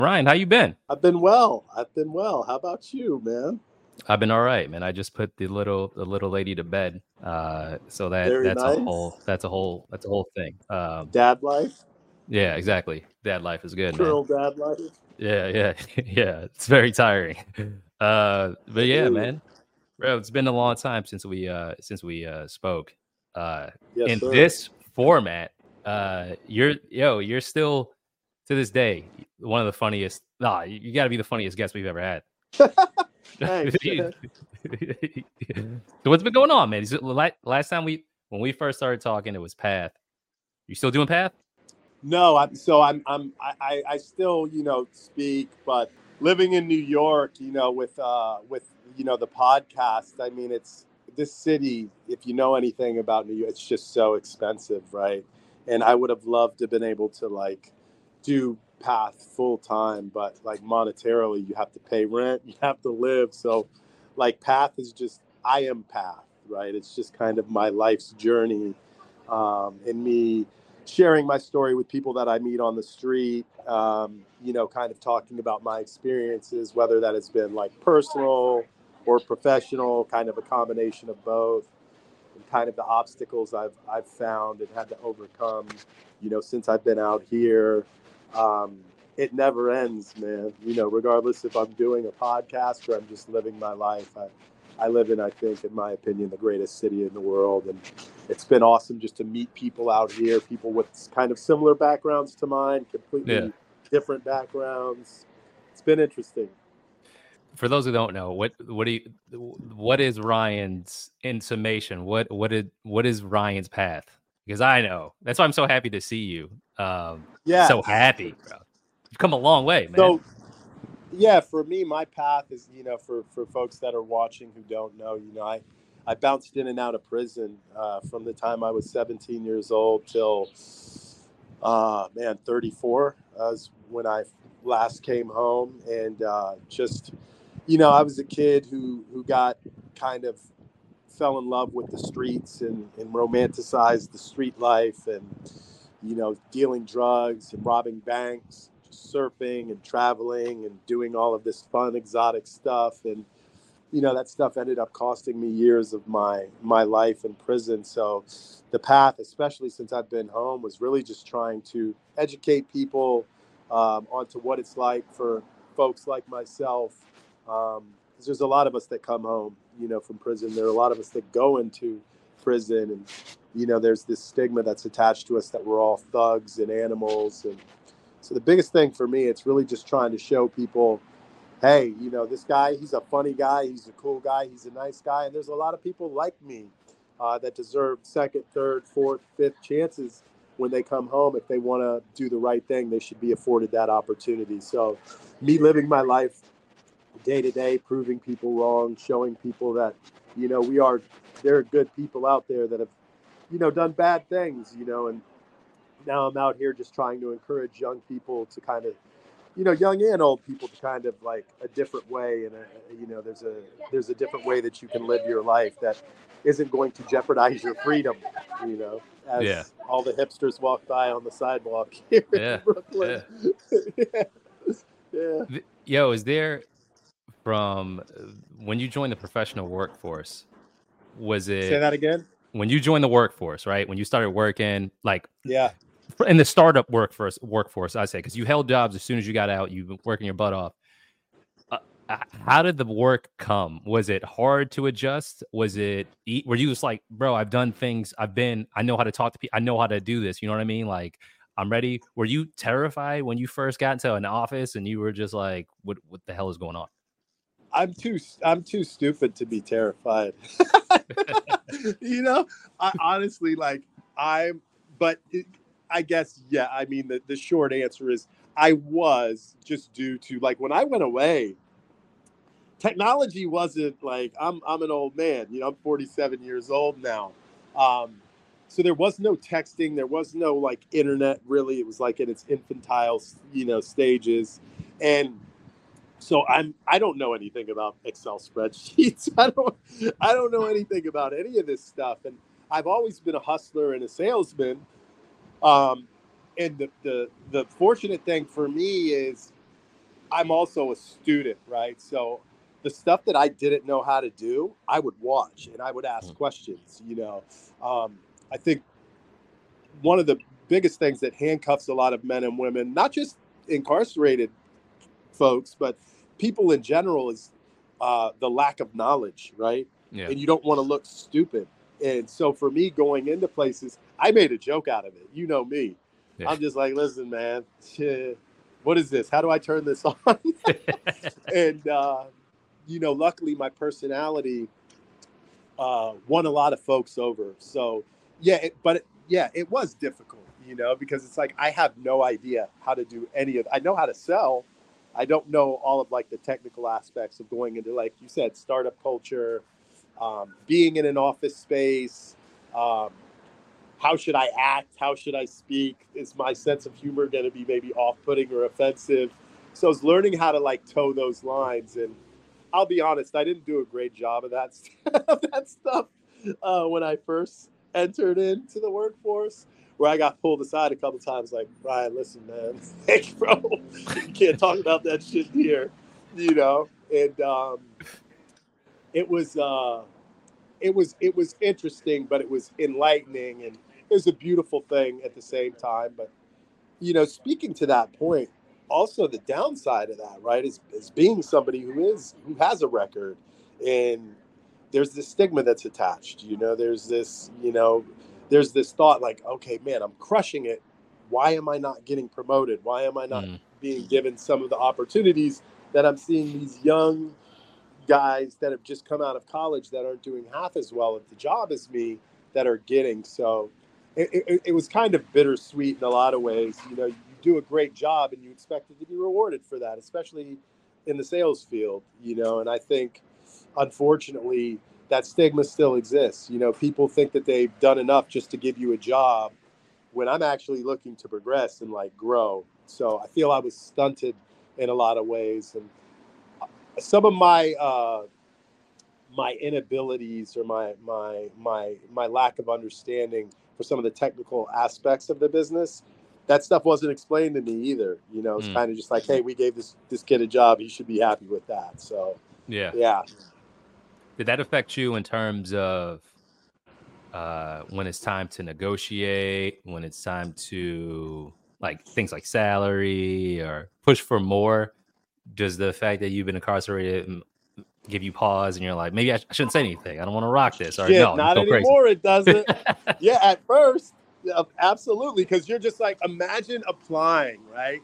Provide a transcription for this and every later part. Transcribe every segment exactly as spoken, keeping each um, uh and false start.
Ryan, how you been? I've been well. I've been well. How about you, man? I've been all right, man. I just put the little the little lady to bed. Uh, so that Very that's a whole nice. that's a whole that's a whole thing. Um, Dad life, yeah, exactly. Dad life is good, man. girl dad life. Yeah, yeah, yeah. It's very tiring. Uh, I but yeah, hear you. man, bro, it's been a long time since we uh since we uh spoke. Uh, Yes, in sir. this format, uh, you're yo, you're still to this day one of the funniest. Nah, you, you got to be the funniest guest we've ever had. Thanks, man. So what's been going on, man? Is it, last time we when we first started talking, it was Path. You still doing Path? No, I'm so I'm I'm I, I I still, you know, speak, but living in New York, you know, with uh with you know the podcast, I mean it's this city, if you know anything about New York, it's just so expensive, right? And I would have loved to have been able to like do Path full time, but like monetarily you have to pay rent, you have to live. So like Path is just I am Path, right? It's just kind of my life's journey. Um and me sharing my story with people that I meet on the street, um, you know, kind of talking about my experiences, whether that has been like personal or professional, kind of a combination of both, and kind of the obstacles I've I've found and had to overcome, you know, since I've been out here. Um, it never ends, man. You know, regardless if I'm doing a podcast or I'm just living my life. I, I live in, I think, in my opinion, the greatest city in the world, and it's been awesome just to meet people out here, people with kind of similar backgrounds to mine, Yeah. completely different backgrounds. It's been interesting. For those who don't know, what what do you what is Ryan's in summation? What what did what is Ryan's path? Because I know that's why I'm so happy to see you. Um, so Yes. happy, bro. You've come a long way, man. So, yeah, for me, my path is, you know, for, for folks that are watching who don't know, you know, I, I bounced in and out of prison uh, from the time I was seventeen years old till, uh, man, thirty-four was when I last came home. And uh, just, you know, I was a kid who, who got kind of fell in love with the streets and, and romanticized the street life and, you know, dealing drugs and robbing banks, just surfing and traveling and doing all of this fun, exotic stuff. And, you know, that stuff ended up costing me years of my, my life in prison. So the path, especially since I've been home, was really just trying to educate people um, onto what it's like for folks like myself. Um, 'cause there's a lot of us that come home, you know, from prison. There are a lot of us that go into prison, and you know, there's this stigma that's attached to us that we're all thugs and animals. And so the biggest thing for me, it's really just trying to show people, hey, you know, this guy, he's a funny guy, he's a cool guy, he's a nice guy, and there's a lot of people like me uh, that deserve second, third, fourth, fifth chances when they come home. If they want to do the right thing, they should be afforded that opportunity. So me living my life day to day, proving people wrong, showing people that, you know, we are, there are good people out there that have, you know, done bad things, you know, and now I'm out here just trying to encourage young people to kind of, you know, young and old people to kind of like a different way. And, a, you know, there's a, there's a different way that you can live your life that isn't going to jeopardize your freedom, you know, Yeah, as all the hipsters walk by on the sidewalk here in yeah, Brooklyn. yeah. Yeah. Yeah. Yo, is there from uh, when you joined the professional workforce? Was Say it that again. when you joined the workforce, right? When you started working, like Yeah. in the startup workforce, workforce, I say, because you held jobs as soon as you got out, you've been working your butt off. Uh, uh, how did the work come? Was it hard to adjust? Was it, were you just like, bro, I've done things, I've been, I know how to talk to people, I know how to do this. You know what I mean? Like, I'm ready. Were you terrified when you first got into an office and you were just like, what, what the hell is going on? I'm too I'm too stupid to be terrified. You know, I honestly like I'm, but it, I guess yeah. I mean, the the short answer is I was just due to like when I went away, technology wasn't like I'm I'm an old man. You know, I'm forty-seven years old now. Um, so there was no texting, there was no like internet really. It was like in its infantile, you know, stages, and so I'm I don't know anything about Excel spreadsheets. I don't I don't know anything about any of this stuff. And I've always been a hustler and a salesman. Um, and the, the the fortunate thing for me is I'm also a student, right? So the stuff that I didn't know how to do, I would watch and I would ask questions. You know, um, I think one of the biggest things that handcuffs a lot of men and women, not just incarcerated folks, but people in general, is uh, the lack of knowledge, right? Yeah. And you don't want to look stupid. And so for me, going into places, I made a joke out of it. You know me. Yeah. I'm just like, listen, man, shit, what is this? How do I turn this on? And, uh, you know, luckily my personality uh, won a lot of folks over. So, yeah, it, but it, yeah, it was difficult, you know, because it's like I have no idea how to do any of it. I know how to sell. I don't know all of like the technical aspects of going into, like you said, startup culture, um, being in an office space. Um, how should I act? How should I speak? Is my sense of humor going to be maybe off-putting or offensive? So I was learning how to like toe those lines. And I'll be honest, I didn't do a great job of that, of that stuff uh, when I first entered into the workforce, where I got pulled aside a couple times, like, Ryan, listen, man, hey, bro, you can't talk about that shit here, you know? And um, it was, uh, it was, it was interesting, but it was enlightening, and it was a beautiful thing at the same time. But, you know, speaking to that point, also the downside of that, right, is, is being somebody who is, who has a record, and there's this stigma that's attached, you know, there's this, you know, there's this thought like, okay, man, I'm crushing it. Why am I not getting promoted? Why am I not mm. being given some of the opportunities that I'm seeing these young guys that have just come out of college that aren't doing half as well at the job as me that are getting? So it, it, it was kind of bittersweet in a lot of ways. You know, you do a great job and you expect it to be rewarded for that, especially in the sales field, you know, and I think, unfortunately, that stigma still exists. You know, people think that they've done enough just to give you a job, when I'm actually looking to progress and like grow. So I feel I was stunted in a lot of ways. And some of my, uh, my inabilities or my, my, my, my lack of understanding for some of the technical aspects of the business, that stuff wasn't explained to me either. You know, it's mm. kind of just like, hey, we gave this, this kid a job. He should be happy with that. So yeah. Yeah. Did that affect you in terms of uh, when it's time to negotiate, when it's time to like things like salary or push for more? Does the fact that you've been incarcerated give you pause and you're like, maybe I, sh- I shouldn't say anything. I don't want to rock this. Or Shit, no, not anymore. Crazy. It doesn't. Yeah, at first, yeah, absolutely. Because you're just like, imagine applying, right?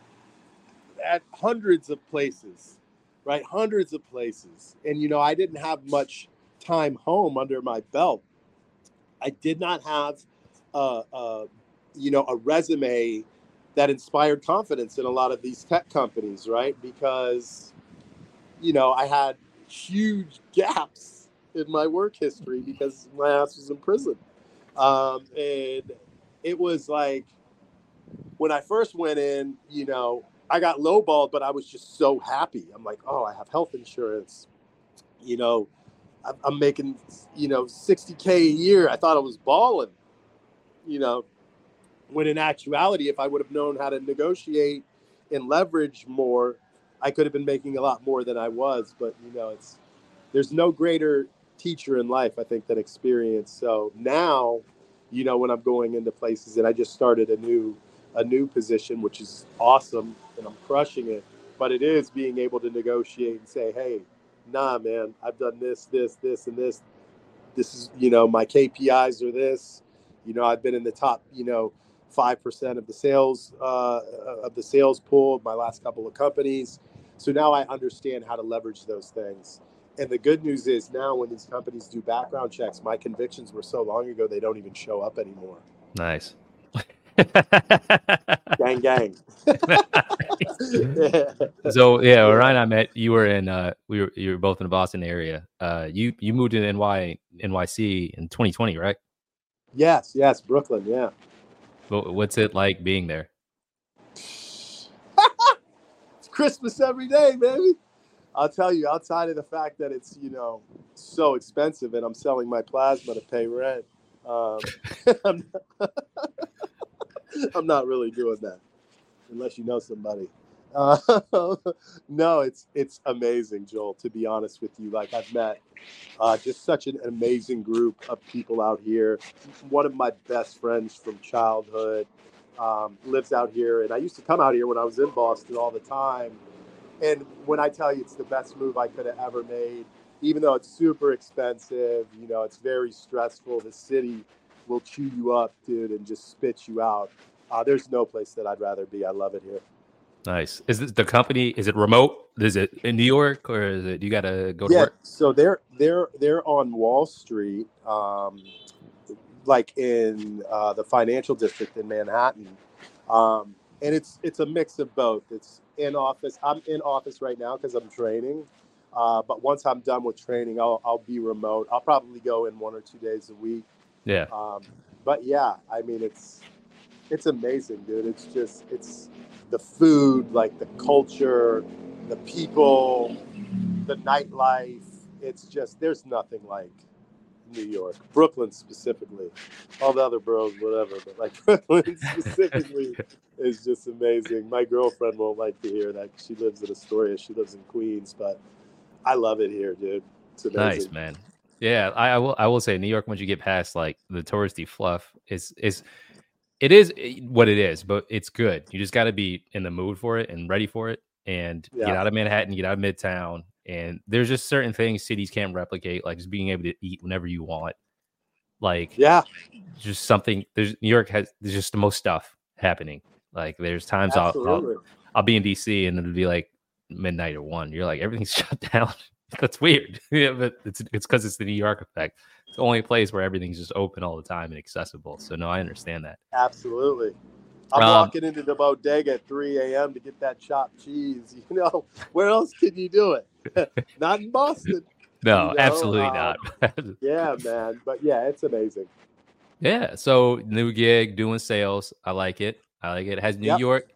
At hundreds of places, right? Hundreds of places. And, you know, I didn't have much time home under my belt. I did not have, uh, uh, you know, a resume that inspired confidence in a lot of these tech companies, right? Because, you know, I had huge gaps in my work history because my ass was in prison. Um, and it was like, when I first went in, you know, I got lowballed, but I was just so happy. I'm like, oh, I have health insurance. You know, I'm making, you know, sixty K a year. I thought I was balling, you know, when in actuality, if I would have known how to negotiate and leverage more, I could have been making a lot more than I was. But, you know, it's, there's no greater teacher in life, I think, than experience. So now, you know, when I'm going into places, and I just started a new, a new position, which is awesome, and I'm crushing it, but it is being able to negotiate and say, hey, nah, man, I've done this, this, this, and this. This is, you know, my K P Is are this. You know, I've been in the top, you know, five percent of the sales, uh, of the sales pool of my last couple of companies. So now I understand how to leverage those things. And the good news is now when these companies do background checks, my convictions were so long ago, they don't even show up anymore. Nice. Gang, gang. Yeah. So yeah, yeah, Ryan, I met you were in uh we were you were both in the Boston area. Uh you you moved to N Y N Y C in twenty twenty, right? Yes, yes, Brooklyn, yeah. But what's it like being there? It's Christmas every day, baby. I'll tell you, outside of the fact that it's, you know, so expensive and I'm selling my plasma to pay rent, um, I'm, not, I'm not really doing that unless you know somebody. Uh, no, it's it's amazing, Joel. To be honest with you, like I've met uh, just such an amazing group of people out here. One of my best friends from childhood um, lives out here, and I used to come out here when I was in Boston all the time. And when I tell you it's the best move I could have ever made, even though it's super expensive, you know, it's very stressful. The city will chew you up, dude, and just spit you out. Uh, there's no place that I'd rather be. I love it here. Nice. Is this the company? Is it remote? Is it in New York, or is it you got to go to Yeah, work? so they're they're they're on Wall Street, um, like in uh, the financial district in Manhattan, um, and it's it's a mix of both. It's in office. I'm in office right now because I'm training, uh, but once I'm done with training, I'll I'll be remote. I'll probably go in one or two days a week. Yeah. Um, but yeah, I mean it's it's amazing, dude. It's just it's the food, like the culture, the people, the nightlife. It's just there's nothing like New York, Brooklyn specifically. All the other boroughs, whatever, but like Brooklyn specifically is just amazing. My girlfriend won't like to hear that. She lives in Astoria. She lives in Queens, but I love it here, dude. It's amazing. Nice, man. Yeah, I, I will. I will say, New York. Once you get past like the touristy fluff, is is it is what it is, but it's good. You just got to be in the mood for it and ready for it, and Yeah. get out of Manhattan, get out of Midtown, and there's just certain things cities can't replicate, like just being able to eat whenever you want. Like, Yeah, just something. There's New York has there's just the most stuff happening. Like, there's times I'll, I'll I'll be in D C and it'll be like midnight or one. You're like, everything's shut down. That's weird. Yeah, but it's it's because it's the New York effect. It's the only place where everything's just open all the time and accessible. So no, I understand that. Absolutely. I'm um, walking into the bodega at three a.m. to get that chopped cheese. You know, where else can you do it? Not in Boston. No, you know? absolutely um, not. Yeah, man. But yeah, it's amazing. Yeah. So new gig, doing sales. I like it. I like it. Has New yep. York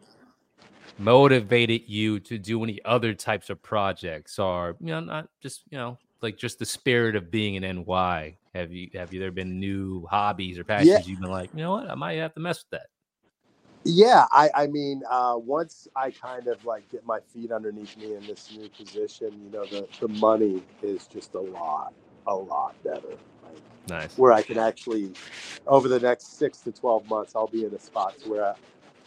motivated you to do any other types of projects, or you know, not just you know, like just the spirit of being in N Y? Have you have you there been new hobbies or passions yeah. you've been like, you know what, I might have to mess with that? Yeah, I, I mean, uh, once I kind of like get my feet underneath me in this new position, you know, the, the money is just a lot, a lot better. Like, nice. Where I can actually, over the next six to twelve months, I'll be in a spot where, I,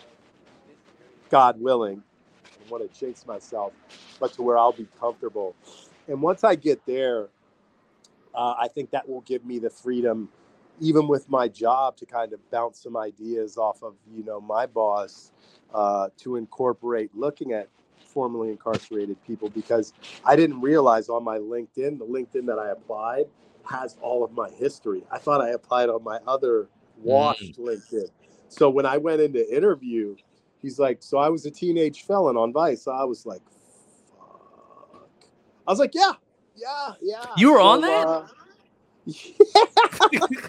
God willing, I want to jinx myself, but to where I'll be comfortable. And once I get there, uh, I think that will give me the freedom, even with my job, to kind of bounce some ideas off of, you know, my boss, uh, to incorporate looking at formerly incarcerated people, because I didn't realize on my LinkedIn, the LinkedIn that I applied has all of my history. I thought I applied on my other washed mm. LinkedIn. So when I went into interview, he's like, so I was a teenage felon on Vice. So I was like, fuck. I was like, yeah, yeah, yeah. You were so, on that? Uh, yeah.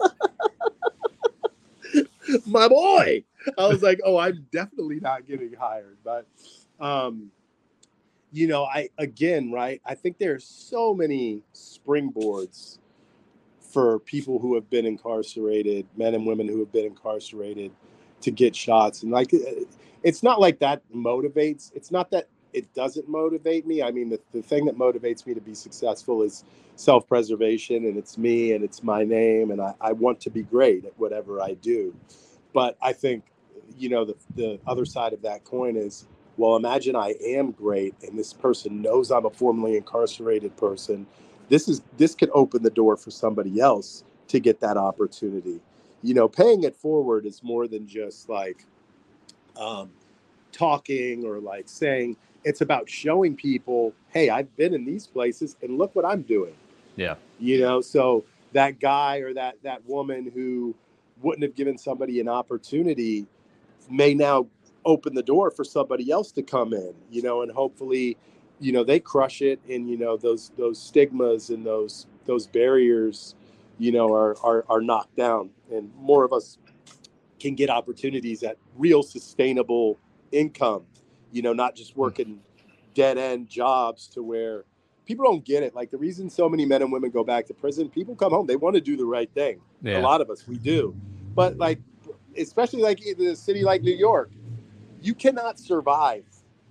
My boy. I was like, oh, I'm definitely not getting hired. But, um, you know, I, again, right, I think there's so many springboards for people who have been incarcerated, men and women who have been incarcerated, to get shots. And like, it's not like that motivates. It's not that it doesn't motivate me. I mean, the, the thing that motivates me to be successful is self-preservation, and it's me and it's my name. And I, I want to be great at whatever I do. But I think, you know, the, the other side of that coin is, well, imagine I am great and this person knows I'm a formerly incarcerated person. This is this could open the door for somebody else to get that opportunity. You know, paying it forward is more than just like um, talking or like saying. It's about showing people, hey, I've been in these places and look what I'm doing. Yeah. You know, so that guy or that that woman who wouldn't have given somebody an opportunity may now open the door for somebody else to come in, you know, and hopefully, you know, they crush it, and, you know, those those stigmas and those those barriers, you know, are are, are knocked down, and more of us can get opportunities at real sustainable income, you know, not just working dead end jobs to where people don't get it. Like, the reason so many men and women go back to prison, people come home, they want to do the right thing. Yeah. A lot of us, we do. But like, especially like in a city like New York, you cannot survive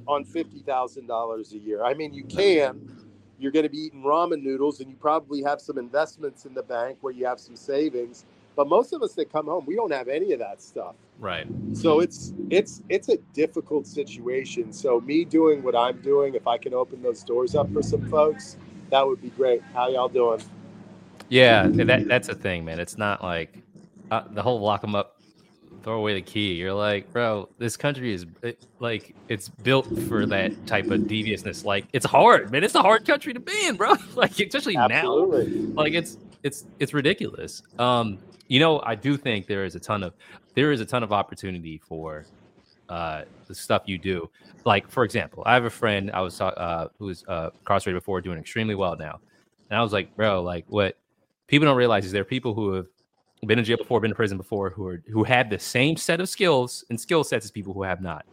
on fifty thousand dollars a year. I mean, you can. You're going to be eating ramen noodles, and you probably have some investments in the bank where you have some savings. But most of us that come home, we don't have any of that stuff. Right. So it's it's it's a difficult situation. So me doing what I'm doing, if I can open those doors up for some folks, that would be great. How y'all doing? Yeah, that that's a thing, man. It's not like uh, the whole lock them up, throw away the key. You're like, bro, this country is it, like it's built for that type of deviousness. Like it's hard, man. It's a hard country to be in, bro. Like especially Absolutely. now, like it's it's it's ridiculous. Um, you know, I do think there is a ton of there is a ton of opportunity for uh the stuff you do. Like for example, I have a friend I was uh who was uh incarcerated before, doing extremely well now, and I was like, bro, like what people don't realize is there are people who have been in jail before, been in prison before, who are who had the same set of skills and skill sets as people who have not.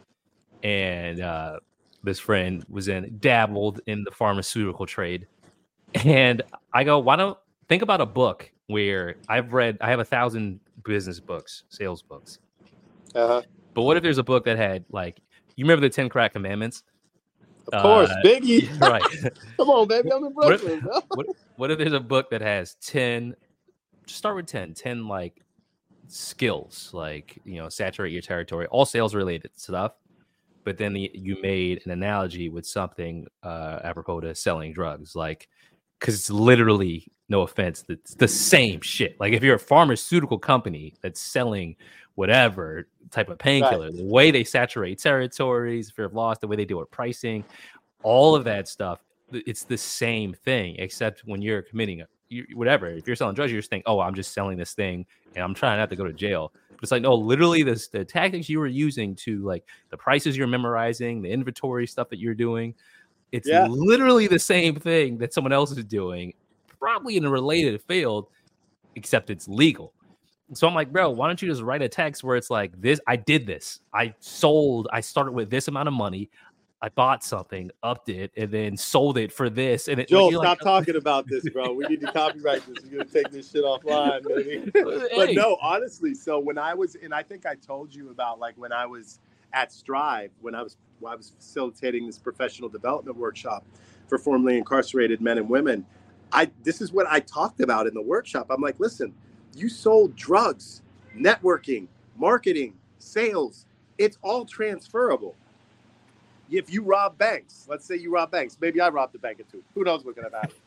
And uh, this friend was in dabbled in the pharmaceutical trade, and I go, why don't think about a book where I've read? I have a thousand business books, sales books. Uh-huh. But what if there's a book that had like, you remember the ten Crack Commandments? Of course, uh, Biggie. Right. Come on, baby, I'm in Brooklyn. What if, what, what if there's a book that has ten? Start with ten, ten like skills, like, you know, saturate your territory, all sales related stuff. But then the, you made an analogy with something uh, apropos to selling drugs, like, because it's literally, no offense, it's the same shit. Like if you're a pharmaceutical company that's selling whatever type of painkiller, right, the way they saturate territories, fear of loss, the way they do it, pricing, all of that stuff, it's the same thing, except when you're committing a You, whatever, if you're selling drugs, you just think, oh, I'm just selling this thing and I'm trying not to go to jail. But it's like, no, literally this, the tactics you were using to like the prices you're memorizing, the inventory stuff that you're doing, it's yeah. literally the same thing that someone else is doing, probably in a related field, except it's legal. So I'm like, bro, why don't you just write a text where it's like this, I did this, I sold, I started with this amount of money, I bought something, upped it, and then sold it for this. And it, Joel, stop like, talking about this, bro. We need to copyright this. We're gonna take this shit offline, baby. But no, honestly. So when I was, and I think I told you about, like when I was at Strive, when I was, when I was facilitating this professional development workshop for formerly incarcerated men and women. I this is what I talked about in the workshop. I'm like, listen, you sold drugs, networking, marketing, sales. It's all transferable. If you rob banks, let's say you rob banks, maybe I robbed the bank or two. Who knows what could have happened,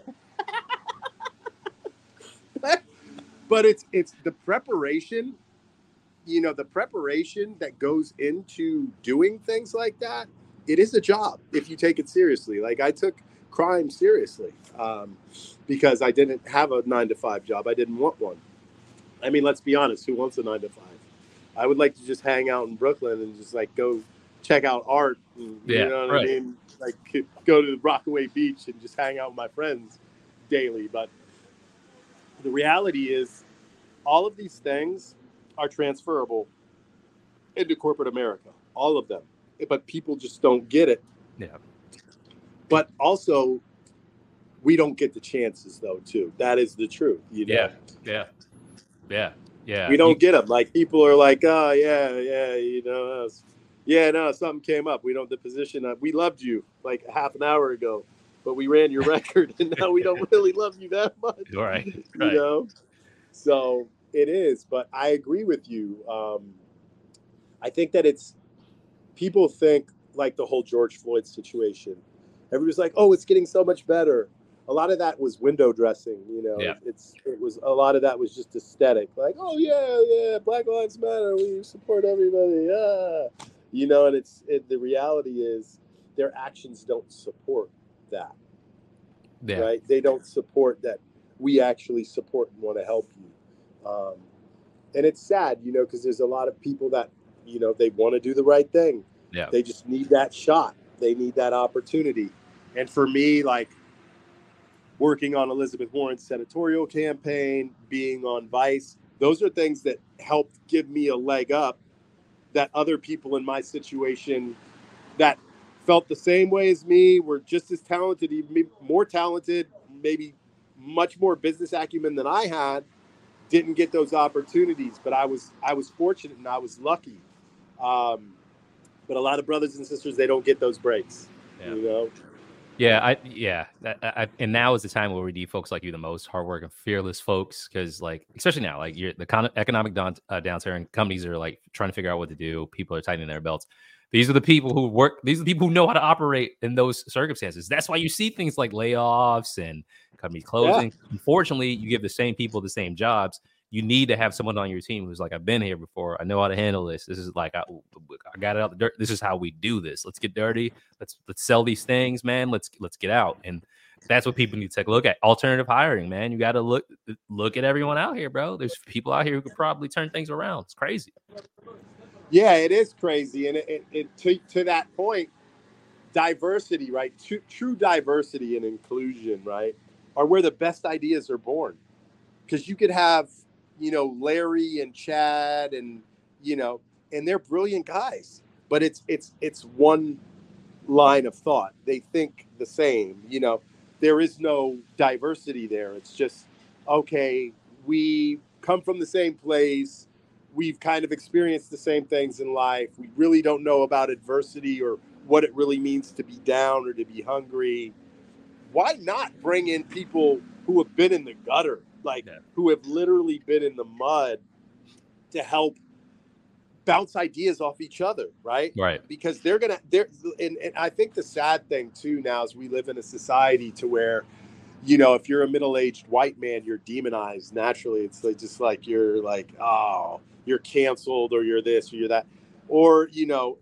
right? But it's it's the preparation, you know, the preparation that goes into doing things like that. It is a job if you take it seriously. Like I took crime seriously um, because I didn't have a nine to five job. I didn't want one. I mean, let's be honest. Who wants a nine to five? I would like to just hang out in Brooklyn and just like go check out art. And, yeah, you know what right. I mean? Like go to Rockaway Beach and just hang out with my friends daily. But the reality is all of these things are transferable into corporate America, all of them. But people just don't get it. Yeah. But also, we don't get the chances, though, too. That is the truth. You know? Yeah, yeah, yeah, yeah. We don't you... get them. Like, people are like, oh, yeah, yeah, you know, yeah, no, something came up. We don't, the position, uh, we loved you like half an hour ago, but we ran your record, and now we don't really love you that much. Right, you right. know? So it is, but I agree with you. Um, I think that it's, people think like the whole George Floyd situation. Everybody's like, oh, it's getting so much better. A lot of that was window dressing, you know. Yeah. It's it was a lot of that was just aesthetic. Like, oh yeah, yeah, Black Lives Matter. We support everybody. Yeah, you know. And it's it, the reality is their actions don't support that. Yeah. Right? They don't support that. We actually support and want to help you. Um, and it's sad, you know, because there's a lot of people that, you know, they want to do the right thing. Yeah. They just need that shot. They need that opportunity. And for me, like working on Elizabeth Warren's senatorial campaign, being on Vice, those are things that helped give me a leg up that other people in my situation that felt the same way as me, were just as talented, even more talented, maybe much more business acumen than I had, didn't get those opportunities. But I was I was fortunate and I was lucky. Um, But a lot of brothers and sisters, they don't get those breaks. Yeah. You know. Yeah, I yeah, I, I, and now is the time where we need folks like you the most, hardworking, fearless folks, because like especially now, like you're the con- economic down, uh, downturn, companies are like trying to figure out what to do. People are tightening their belts. These are the people who work. These are the people who know how to operate in those circumstances. That's why you see things like layoffs and companies closing. Yeah. Unfortunately, you give the same people the same jobs. You need to have someone on your team who's like, I've been here before. I know how to handle this. This is like, I, I got it out the dirt. This is how we do this. Let's get dirty. Let's let's sell these things, man. Let's let's get out. And that's what people need to take a look at. Alternative hiring, man. You got to look look at everyone out here, bro. There's people out here who could probably turn things around. It's crazy. Yeah, it is crazy. And it, it, it to, to that point, diversity, right? True, true diversity and inclusion, right, are where the best ideas are born. Because you could have, you know, Larry and Chad and, you know, and they're brilliant guys, but it's, it's, it's one line of thought. They think the same, you know, there is no diversity there. It's just, okay, we come from the same place. We've kind of experienced the same things in life. We really don't know about adversity or what it really means to be down or to be hungry. Why not bring in people who have been in the gutter? Like yeah. who have literally been in the mud to help bounce ideas off each other, right? Right. Because they're gonna, they're, and, and I think the sad thing too now is we live in a society to where, you know, if you're a middle-aged white man, you're demonized naturally. It's like, just like you're like, oh, you're canceled, or you're this, or you're that, or you know,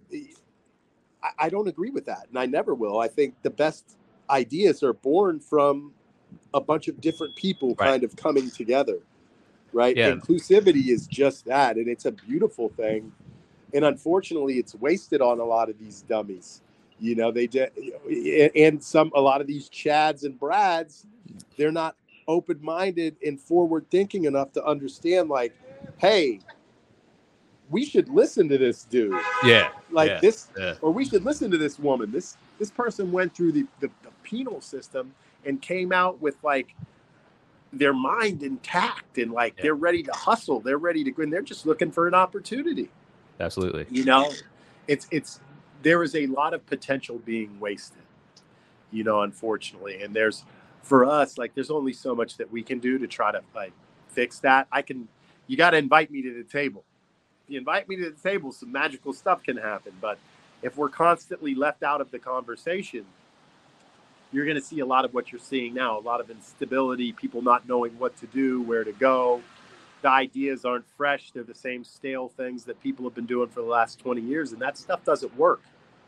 I, I don't agree with that, and I never will. I think the best ideas are born from a bunch of different people right. kind of coming together, right? Yeah. Inclusivity is just that, and it's a beautiful thing. And unfortunately, it's wasted on a lot of these dummies. You know, they did, and some a lot of these Chads and Brads, they're not open-minded and forward-thinking enough to understand, like, hey, we should listen to this dude. Yeah, like yeah, this, yeah. or we should listen to this woman. This this person went through the, the, the penal system and came out with like their mind intact and like yeah. they're ready to hustle. They're ready to go, and they're just looking for an opportunity. Absolutely. You know, it's it's there is a lot of potential being wasted, you know, unfortunately. And there's, for us, like there's only so much that we can do to try to like fix that. I can, you got to invite me to the table. If you invite me to the table, some magical stuff can happen. But if we're constantly left out of the conversation, you're going to see a lot of what you're seeing now, a lot of instability, people not knowing what to do, where to go. The ideas aren't fresh. They're the same stale things that people have been doing for the last twenty years, and that stuff doesn't work.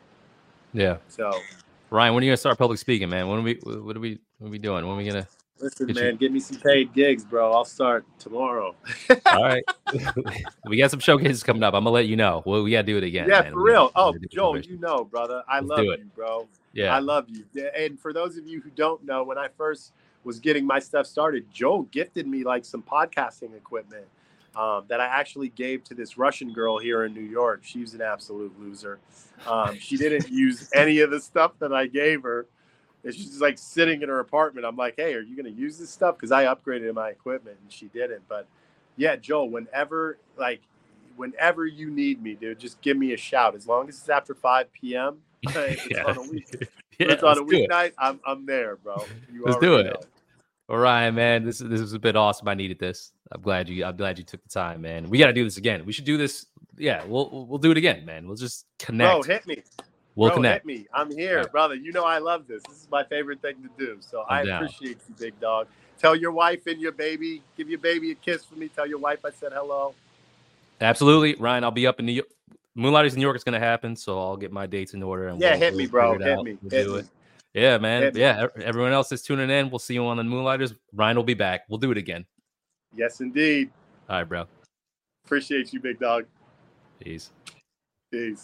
Yeah. So, Ryan, when are you going to start public speaking, man? When are we, what are we, what are we doing? When are we going to? Listen, man, you? Give me some paid gigs, bro. I'll start tomorrow. All right. We got some showcases coming up. I'm going to let you know. Well, we got to do it again. Yeah, man. for we real. Oh, Joel, you know, brother. I Let's love you, bro. Yeah. I love you. And for those of you who don't know, when I first was getting my stuff started, Joel gifted me like some podcasting equipment um, that I actually gave to this Russian girl here in New York. She's an absolute loser. Um, she didn't use any of the stuff that I gave her. And she's just like sitting in her apartment. I'm like, hey, are you going to use this stuff? Because I upgraded my equipment and she didn't. But yeah, Joel, whenever, like, whenever you need me, dude, just give me a shout. As long as it's after five p.m. It's yeah. on a week. yeah, it's on a weeknight. I'm I'm there, bro. You let's do it. Know. All right, man. This is this was a bit awesome. I needed this. I'm glad you. I'm glad you took the time, man. We got to do this again. We should do this. Yeah, we'll we'll do it again, man. We'll just connect. Bro, hit me. We'll Bro, connect. Hit me. I'm here, yeah. brother. You know I love this. This is my favorite thing to do. So I'm I down. Appreciate you, big dog. Tell your wife and your baby. Give your baby a kiss for me. Tell your wife I said hello. Absolutely, Ryan. I'll be up in New York. Moonlighters in New York is going to happen, so I'll get my dates in order. And yeah, we'll, hit we'll me, bro. Hit out. me. We'll hit do me. it. Yeah, man. Hit yeah, me. Everyone else is tuning in. We'll see you on the Moonlighters. Ryan will be back. We'll do it again. Yes, indeed. All right, bro. Appreciate you, big dog. Peace. Peace.